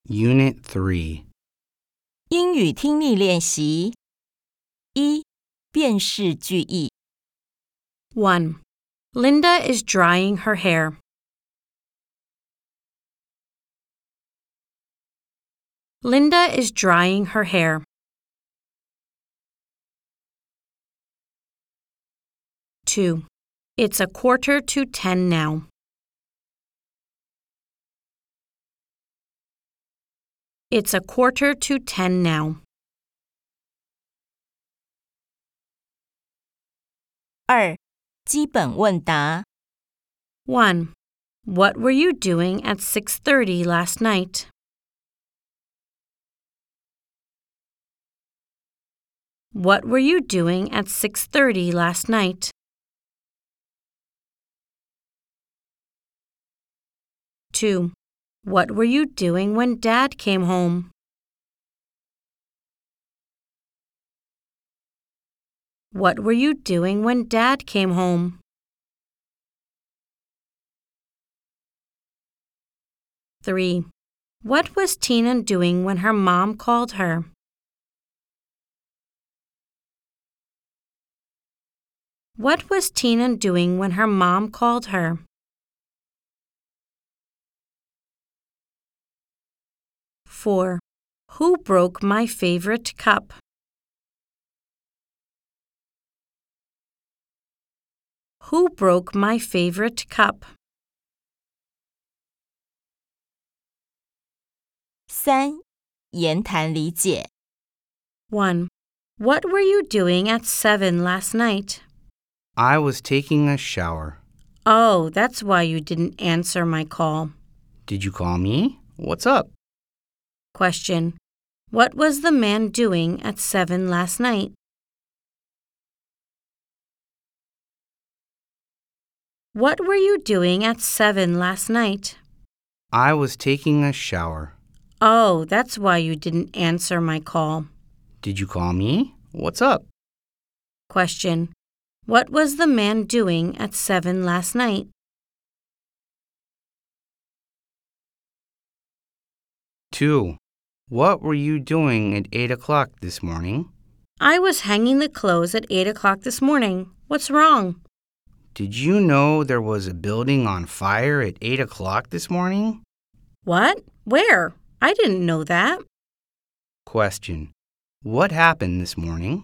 Unit 3. 英语听力练习一辨识句意 1. Linda is drying her hair. Linda is drying her hair. 2. It's 9:45 now. It's 9:45 now. 二基本问答 1. What were you doing at 6:30 last night? What were you doing at 6:30 last night? 2. What were you doing when Dad came home? What were you doing when Dad came home? 3. What was Tina doing when her mom called her? What was Tina doing when her mom called her? 4. Who broke my favorite cup? Who broke my favorite cup? 三言谈理解 1. What were you doing at 7 last night? I was taking a shower. Oh, that's why you didn't answer my call. Did you call me? What's up? Question. What was the man doing at 7 last night? What were you doing at 7 last night? I was taking a shower. Oh, that's why you didn't answer my call. Did you call me? What's up? Question. What was the man doing at 7 last night? 2. What were you doing at 8 o'clock this morning? I was hanging the clothes at 8 o'clock this morning. What's wrong? Did you know there was a building on fire at 8 o'clock this morning? What? Where? I didn't know that. Question. What happened this morning?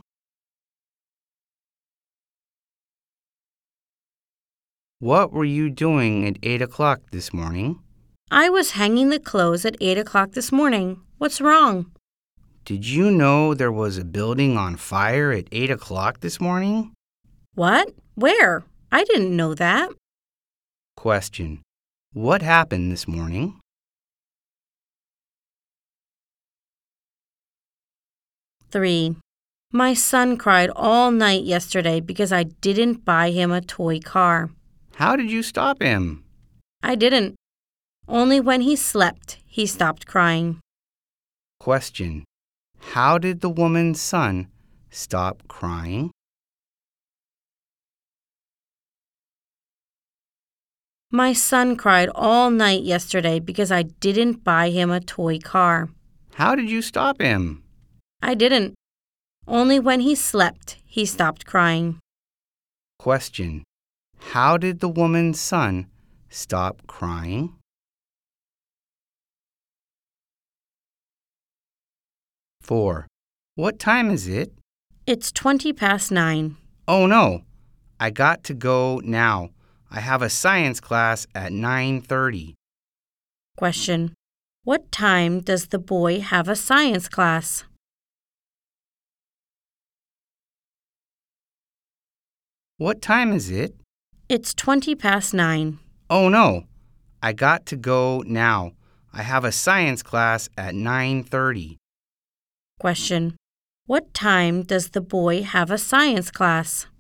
What were you doing at 8 o'clock this morning? I was hanging the clothes at 8 o'clock this morning. What's wrong? Did you know there was a building on fire at 8 o'clock this morning? What? Where? I didn't know that. Question. What happened this morning? Three. My son cried all night yesterday because I didn't buy him a toy car. How did you stop him? I didn't. Only when he slept, he stopped crying. Question. How did the woman's son stop crying? My son cried all night yesterday because I didn't buy him a toy car. How did you stop him? I didn't. Only when he slept, he stopped crying. Question. How did the woman's son stop crying? 4. What time is it? It's 9:20. Oh no, I got to go now. I have a science class at 9:30. Question. What time does the boy have a science class? What time is it? It's 9:20. Oh no, I got to go now. I have a science class at 9:30. Question. What time does the boy have a science class?